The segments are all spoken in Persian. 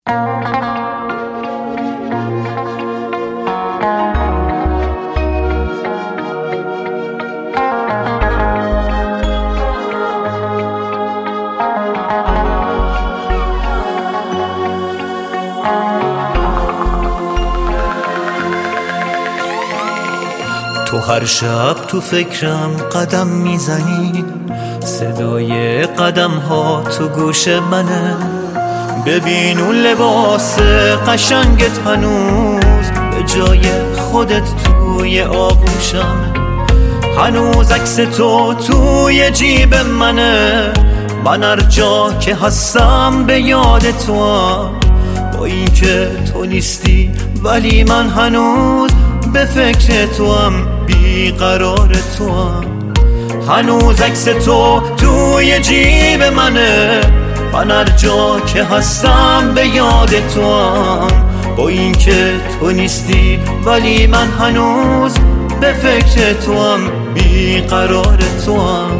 تو هر شب تو فکرم قدم میزنی، صدای قدم ها تو گوش منه. ببین اون لباس قشنگت هنوز به جای خودت توی آغوشم. هنوز عکس تو توی جیب منه. من هر جا که هستم به یاد توام. با این که تو نیستی ولی من هنوز به فکر توام، بیقرار توام. هنوز عکس تو توی جیب منه. من هر جا که هستم به یاد توام. با این که تو نیستی ولی من هنوز به فکر توام، بیقرار توام.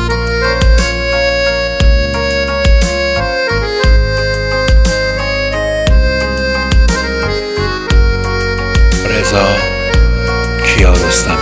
رضا کیارستمی.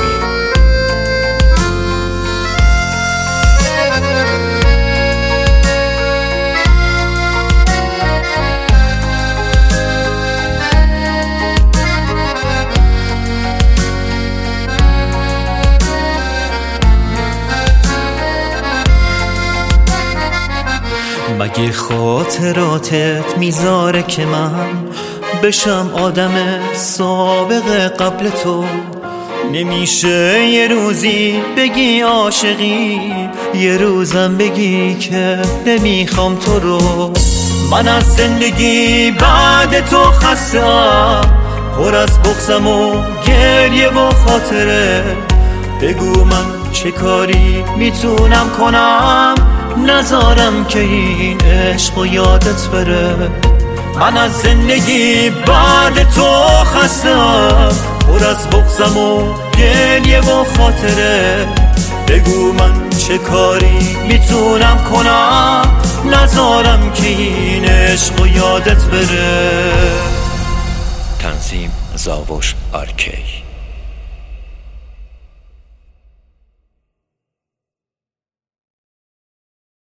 مگه خاطراتت میذاره که من بشم آدم سابق قبل تو؟ نمیشه یه روزی بگی عاشقی، یه روزم بگی که نمیخوام تو رو. من از زندگی بعد تو خسته‌ام، پر از بغضم و گریه و خاطره. بگو من چه کاری میتونم کنم، نذارم که این عشق و یادت بره. من از زندگی بعد تو خسته‌ام، پر از بغضم و گریه و خاطره. بگو من چه کاری میتونم کنم، نذارم که این عشق و یادت بره. تنظیم زاوش آرکی.